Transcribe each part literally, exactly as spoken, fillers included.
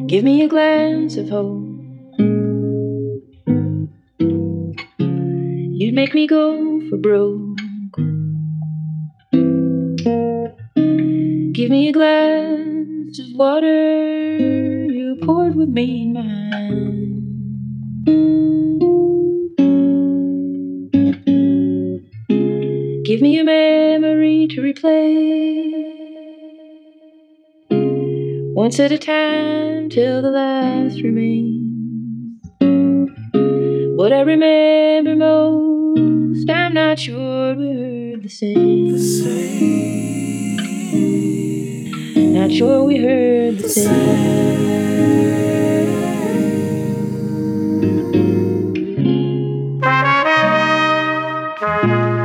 Give me a glance of hope. You'd make me go for broke. Give me a glass of water you poured with me in mine. Give me a memory to replay once at a time till the last remains. What I remember most, I'm not sure we heard the same. The same. Not sure we heard the, the same. same.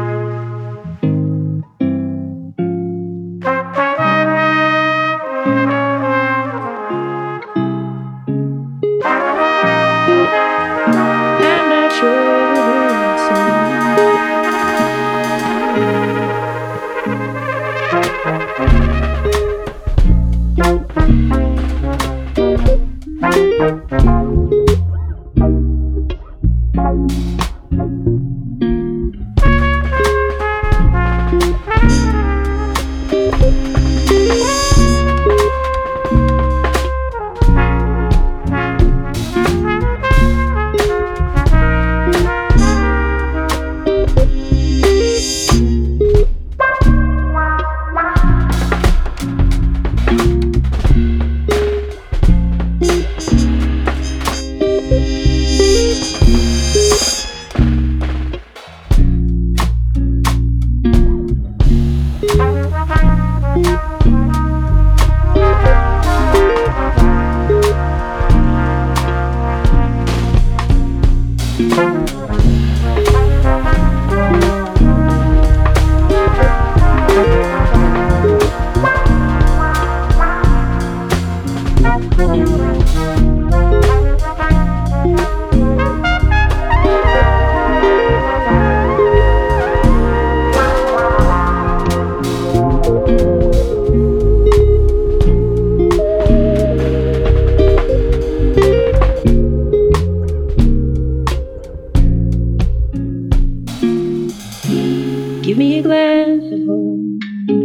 Give me a glass of hope.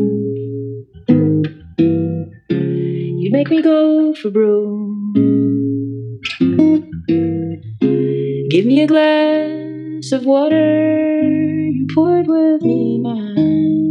You make me go for broke. Give me a glass of water you poured with me mine.